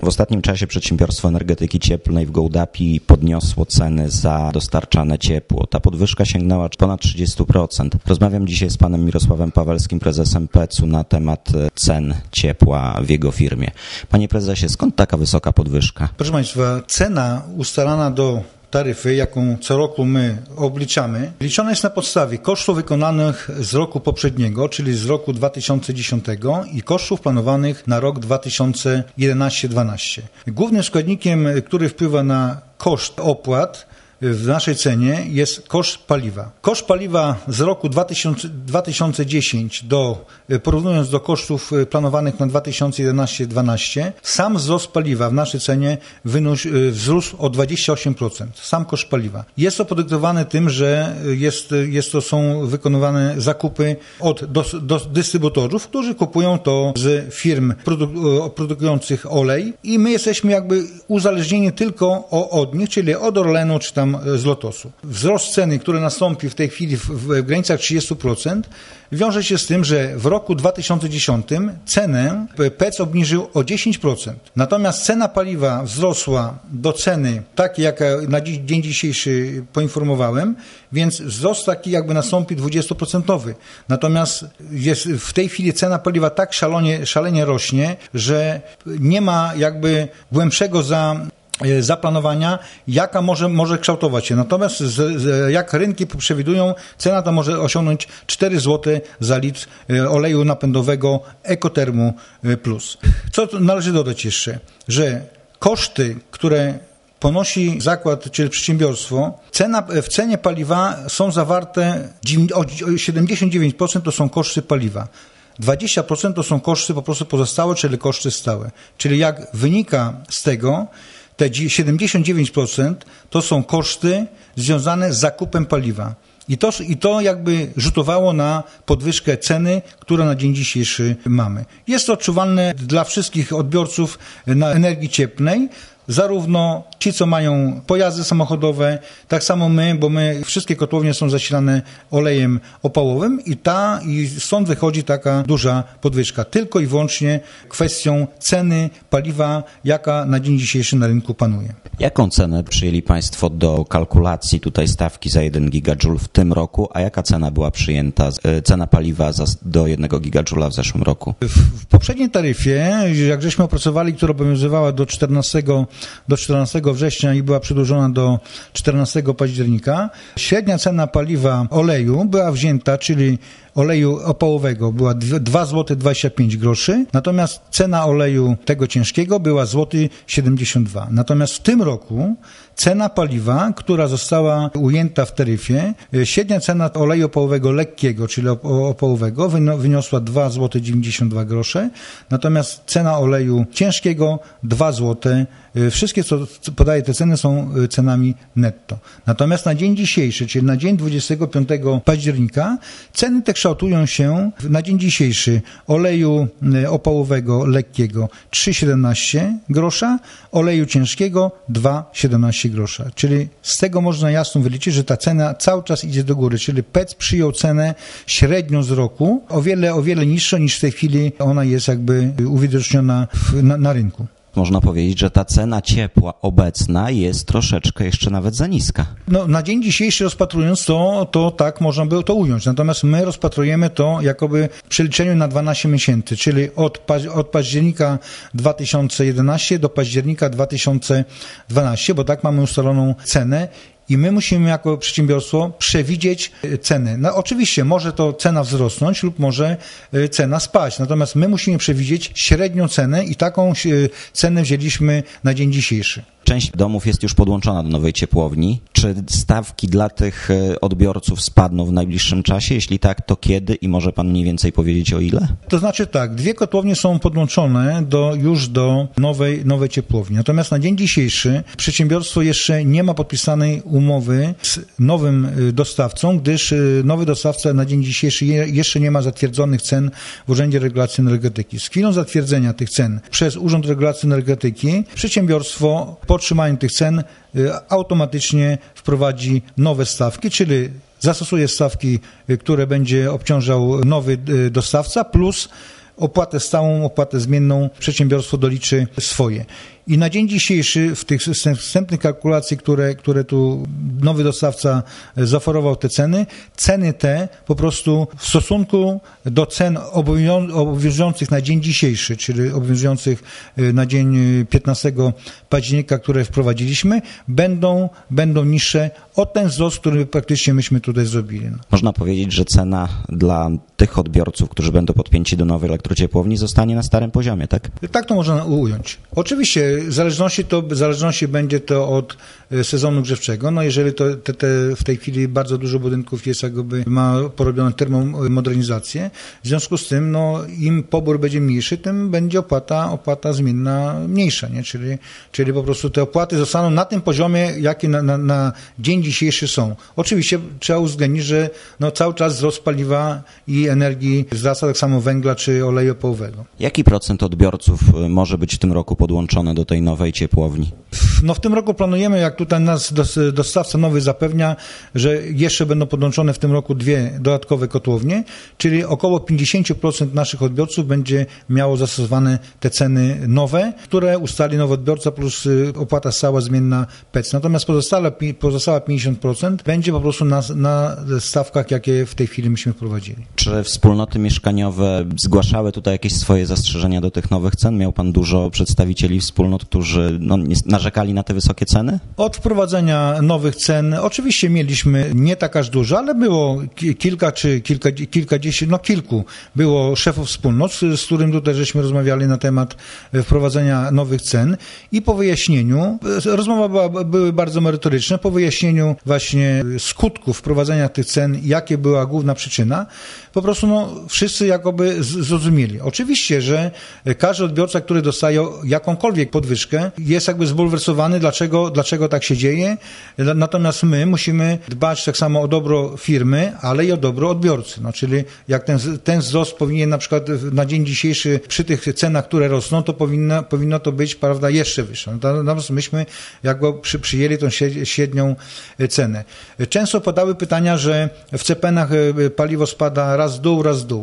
W ostatnim czasie przedsiębiorstwo energetyki cieplnej w Gołdapi podniosło ceny za dostarczane ciepło. Ta podwyżka sięgnęła ponad 30%. Rozmawiam dzisiaj z panem Mirosławem Pawelskim, prezesem PEC-u, na temat cen ciepła w jego firmie. Panie prezesie, skąd taka wysoka podwyżka? Proszę państwa, cena ustalana do taryfy, jaką co roku my obliczamy, liczona jest na podstawie kosztów wykonanych z roku poprzedniego, czyli z roku 2010 i kosztów planowanych na rok 2011-2012. Głównym składnikiem, który wpływa na koszt opłat w naszej cenie jest koszt paliwa. Koszt paliwa z roku 2010 porównując do kosztów planowanych na 2011-2012, sam wzrost paliwa w naszej cenie wzrósł o 28%. Sam koszt paliwa. Jest to podyktowane tym, że są wykonywane zakupy od dystrybutorów, którzy kupują to z firm produkujących olej i my jesteśmy jakby uzależnieni tylko od nich, czyli od Orlenu czy tam z Lotosu. Wzrost ceny, który nastąpi w tej chwili w granicach 30%, wiąże się z tym, że w roku 2010 cenę PEC obniżył o 10%. Natomiast cena paliwa wzrosła do ceny takiej, jaka na dzień dzisiejszy poinformowałem, więc wzrost taki jakby nastąpi 20%. Natomiast jest w tej chwili cena paliwa tak szalenie rośnie, że nie ma jakby głębszego zaplanowania, jaka może kształtować się. Natomiast jak rynki przewidują, cena ta może osiągnąć 4 zł za litr oleju napędowego Ekotermu Plus. Co należy dodać jeszcze? Że koszty, które ponosi zakład, czyli przedsiębiorstwo, w cenie paliwa są zawarte, 79% to są koszty paliwa. 20% to są koszty po prostu pozostałe, czyli koszty stałe. Czyli jak wynika z tego, te 79% to są koszty związane z zakupem paliwa. I to jakby rzutowało na podwyżkę ceny, którą na dzień dzisiejszy mamy. Jest to odczuwalne dla wszystkich odbiorców energii cieplnej, zarówno ci, co mają pojazdy samochodowe, tak samo bo wszystkie kotłownie są zasilane olejem opałowym i stąd wychodzi taka duża podwyżka. Tylko i wyłącznie kwestią ceny paliwa, jaka na dzień dzisiejszy na rynku panuje. Jaką cenę przyjęli Państwo do kalkulacji tutaj stawki za 1 gigajoule w tym roku, a jaka cena była przyjęta, cena paliwa do 1 gigajoula w zeszłym roku? W poprzedniej taryfie, jak żeśmy opracowali, która obowiązywała do 14 września i była przedłużona do 14 października, średnia cena paliwa oleju była wzięta, czyli oleju opałowego była 2,25 zł, natomiast cena oleju tego ciężkiego była 0,72 zł. Natomiast w tym roku cena paliwa, która została ujęta w taryfie, średnia cena oleju opałowego lekkiego, czyli opałowego, wyniosła 2,92 zł, natomiast cena oleju ciężkiego 2 zł. Wszystkie, co podaje te ceny, są cenami netto. Natomiast na dzień dzisiejszy, czyli na dzień 25 października, ceny te kształtują się na dzień dzisiejszy oleju opałowego lekkiego 3,17 grosza, oleju ciężkiego 2,17 grosza. Czyli z tego można jasno wyliczyć, że ta cena cały czas idzie do góry, czyli PEC przyjął cenę średnią z roku o wiele niższą niż w tej chwili ona jest jakby uwidoczniona na rynku. Można powiedzieć, że ta cena ciepła obecna jest troszeczkę jeszcze nawet za niska. Na dzień dzisiejszy rozpatrując to tak można by to ująć. Natomiast my rozpatrujemy to jakoby w przeliczeniu na 12 miesięcy, czyli od października 2011 do października 2012, bo tak mamy ustaloną cenę. I my musimy jako przedsiębiorstwo przewidzieć cenę. Oczywiście może to cena wzrosnąć lub może cena spaść, natomiast my musimy przewidzieć średnią cenę i taką cenę wzięliśmy na dzień dzisiejszy. Część domów jest już podłączona do nowej ciepłowni. Czy stawki dla tych odbiorców spadną w najbliższym czasie? Jeśli tak, to kiedy i może pan mniej więcej powiedzieć o ile? To znaczy tak, 2 kotłownie są podłączone już do nowej ciepłowni. Natomiast na dzień dzisiejszy przedsiębiorstwo jeszcze nie ma podpisanej umowy z nowym dostawcą, gdyż nowy dostawca na dzień dzisiejszy jeszcze nie ma zatwierdzonych cen w Urzędzie Regulacji Energetyki. Z chwilą zatwierdzenia tych cen przez Urząd Regulacji Energetyki przedsiębiorstwo po otrzymaniu tych cen automatycznie wprowadzi nowe stawki, czyli zastosuje stawki, które będzie obciążał nowy dostawca, plus opłatę stałą, opłatę zmienną przedsiębiorstwo doliczy swoje. I na dzień dzisiejszy w tych wstępnych kalkulacji, które tu nowy dostawca zaoferował ceny te po prostu w stosunku do cen obowiązujących na dzień dzisiejszy, czyli obowiązujących na dzień 15 października, które wprowadziliśmy, będą niższe o ten wzrost, który praktycznie myśmy tutaj zrobili. Można powiedzieć, że cena dla tych odbiorców, którzy będą podpięci do nowej elektrociepłowni, zostanie na starym poziomie, tak? Tak to można ująć. Oczywiście w zależności będzie to od sezonu grzewczego. No jeżeli to w tej chwili bardzo dużo budynków jest ma porobione termomodernizację, w związku z tym im pobór będzie mniejszy, tym będzie opłata zmienna mniejsza, nie? Czyli po prostu te opłaty zostaną na tym poziomie, jaki na dzień dzisiejszy są. Oczywiście trzeba uwzględnić, że cały czas wzrost paliwa i energii wzrasta, tak samo węgla czy oleju opałowego. Jaki procent odbiorców może być w tym roku podłączony do tej nowej ciepłowni? W tym roku planujemy, jak tutaj nas dostawca nowy zapewnia, że jeszcze będą podłączone w tym roku 2 dodatkowe kotłownie, czyli około 50% naszych odbiorców będzie miało zastosowane te ceny nowe, które ustali nowy odbiorca plus opłata stała zmienna PEC. Natomiast pozostała 50% będzie po prostu na stawkach, jakie w tej chwili myśmy wprowadzili. Czy wspólnoty mieszkaniowe zgłaszały tutaj jakieś swoje zastrzeżenia do tych nowych cen? Miał pan dużo przedstawicieli wspólnot, którzy narzekali na te wysokie ceny? Od wprowadzenia nowych cen oczywiście mieliśmy nie tak aż dużo, ale było kilka czy kilkadziesiąt, kilku było szefów wspólnot, z którym tutaj żeśmy rozmawiali na temat wprowadzenia nowych cen i po wyjaśnieniu, rozmowy były bardzo merytoryczne, po wyjaśnieniu właśnie skutków wprowadzenia tych cen, jakie była główna przyczyna, po prostu wszyscy jakoby zrozumieli. Oczywiście, że każdy odbiorca, który dostaje jakąkolwiek podwyżkę, jest jakby zbulwersowany, dlaczego tak się dzieje, natomiast my musimy dbać tak samo o dobro firmy, ale i o dobro odbiorcy. Czyli jak ten wzrost powinien na przykład na dzień dzisiejszy przy tych cenach, które rosną, to powinno to być, prawda, jeszcze wyższe. Natomiast myśmy jakby przyjęli tą średnią cenę. Często padały pytania, że w CPN-ach paliwo spada raz w dół,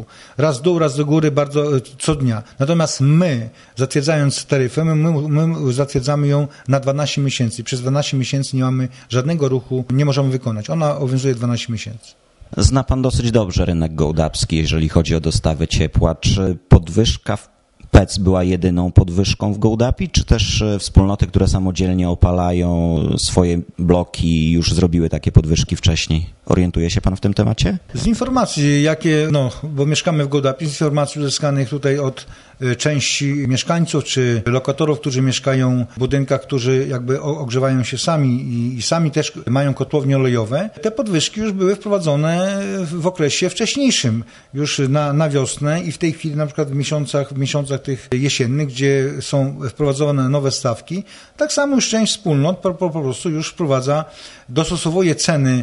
raz do góry bardzo co dnia. Natomiast my, zatwierdzając taryfę, my zatwierdzamy ją na 12 miesięcy. Przez 12 miesięcy nie mamy żadnego ruchu, nie możemy wykonać. Ona obowiązuje 12 miesięcy. Zna pan dosyć dobrze rynek gołdapski, jeżeli chodzi o dostawy ciepła. Czy podwyżka w PEC była jedyną podwyżką w Gołdapi, czy też wspólnoty, które samodzielnie opalają swoje bloki, już zrobiły takie podwyżki wcześniej? Orientuje się pan w tym temacie? Z informacji, jakie, bo mieszkamy w Gołdapi, z informacji uzyskanych tutaj od części mieszkańców czy lokatorów, którzy mieszkają w budynkach, którzy jakby ogrzewają się sami i sami też mają kotłownie olejowe, te podwyżki już były wprowadzone w okresie wcześniejszym, już na wiosnę i w tej chwili na przykład w miesiącach tych jesiennych, gdzie są wprowadzone nowe stawki, tak samo już część wspólnot po prostu już dostosowuje ceny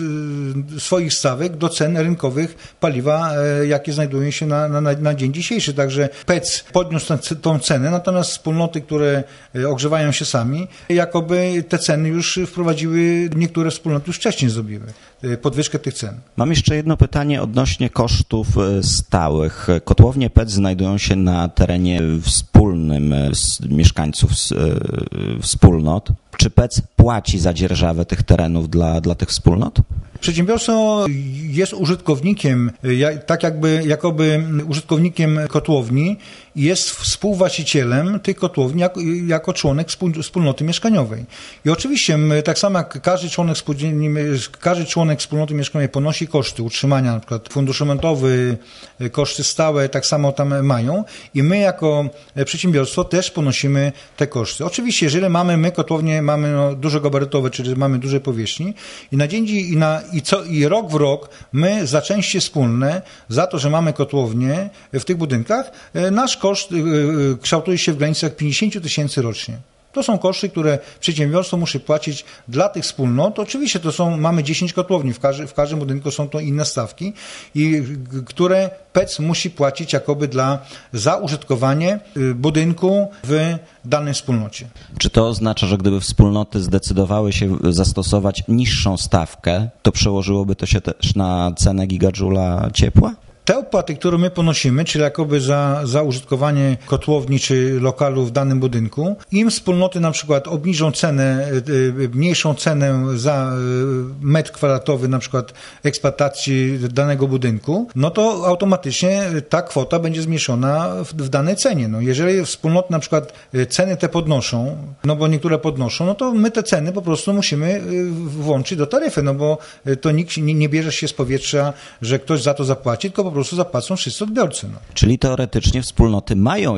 swoich stawek do cen rynkowych paliwa, jakie znajdują się na dzień dzisiejszy. Także PEC podniósł tą cenę, natomiast wspólnoty, które ogrzewają się sami, jakoby te ceny już wprowadziły, niektóre wspólnoty już wcześniej zrobiły podwyżkę tych cen. Mam jeszcze jedno pytanie odnośnie kosztów stałych. Kotłownie PEC znajdują się na terenie wspólnym mieszkańców wspólnot. Czy PEC płaci za dzierżawę tych terenów dla tych wspólnot? Przedsiębiorstwo jest użytkownikiem, jakoby użytkownikiem kotłowni i jest współwłaścicielem tych kotłowni jako członek wspólnoty mieszkaniowej. I oczywiście tak samo jak każdy członek wspólnoty mieszkaniowej ponosi koszty utrzymania, na przykład fundusz remontowy, koszty stałe, tak samo tam mają i my jako przedsiębiorstwo też ponosimy te koszty. Oczywiście, jeżeli my kotłownie mamy duże gabarytowe, czyli mamy duże powierzchni i na dzień i rok w rok my za części wspólne, za to, że mamy kotłownie w tych budynkach, nasz koszt kształtuje się w granicach 50 000 rocznie. To są koszty, które przedsiębiorstwo musi płacić dla tych wspólnot. Oczywiście mamy 10 kotłowni, w każdym budynku są to inne stawki, i które PEC musi płacić jakoby za użytkowanie budynku w danej wspólnocie. Czy to oznacza, że gdyby wspólnoty zdecydowały się zastosować niższą stawkę, to przełożyłoby to się też na cenę gigadżula ciepła? Te opłaty, które my ponosimy, czyli jakoby za użytkowanie kotłowni czy lokalu w danym budynku, im wspólnoty na przykład obniżą cenę, mniejszą cenę za metr kwadratowy na przykład eksploatacji danego budynku, no to automatycznie ta kwota będzie zmniejszona w danej cenie. No, jeżeli wspólnoty na przykład ceny te podnoszą, no bo niektóre podnoszą, no to my te ceny po prostu musimy włączyć do taryfy, no bo to nikt nie bierze się z powietrza, że ktoś za to zapłaci, tylko po prostu zapłacą wszyscy odbiorcy. No. Czyli teoretycznie wspólnoty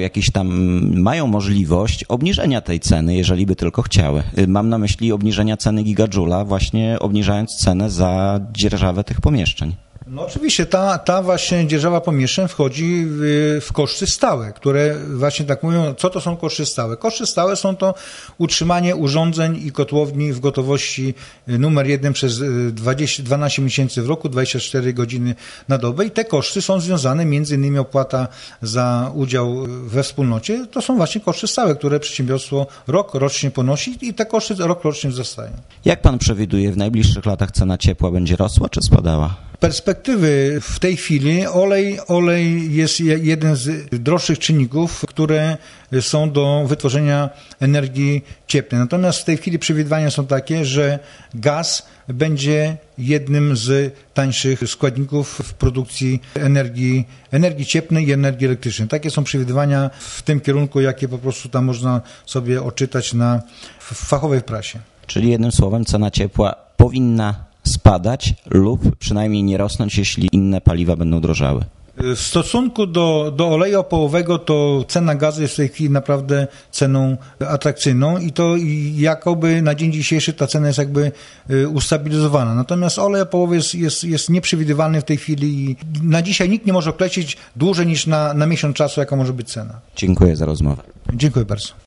mają możliwość obniżenia tej ceny, jeżeli by tylko chciały. Mam na myśli obniżenia ceny gigadżula, właśnie obniżając cenę za dzierżawę tych pomieszczeń. No oczywiście ta właśnie dzierżawa pomieszczeń wchodzi w koszty stałe, które właśnie tak mówią, co to są koszty stałe? Koszty stałe są to utrzymanie urządzeń i kotłowni w gotowości numer 1 przez 12 miesięcy w roku, 24 godziny na dobę i te koszty są związane między innymi opłata za udział we wspólnocie. To są właśnie koszty stałe, które przedsiębiorstwo rocznie ponosi i te koszty rocznie wzrastają. Jak pan przewiduje, w najbliższych latach cena ciepła będzie rosła czy spadała? Perspektywy w tej chwili olej jest jeden z droższych czynników, które są do wytworzenia energii cieplnej. Natomiast w tej chwili przewidywania są takie, że gaz będzie jednym z tańszych składników w produkcji energii cieplnej i energii elektrycznej. Takie są przewidywania w tym kierunku, jakie po prostu tam można sobie odczytać w fachowej prasie. Czyli jednym słowem cena ciepła powinna spadać lub przynajmniej nie rosnąć, jeśli inne paliwa będą drożały. W stosunku do oleju opałowego to cena gazu jest w tej chwili naprawdę ceną atrakcyjną i to jakoby na dzień dzisiejszy ta cena jest jakby ustabilizowana. Natomiast olej opałowy jest nieprzewidywalny w tej chwili i na dzisiaj nikt nie może określić dłużej niż na miesiąc czasu, jaka może być cena. Dziękuję za rozmowę. Dziękuję bardzo.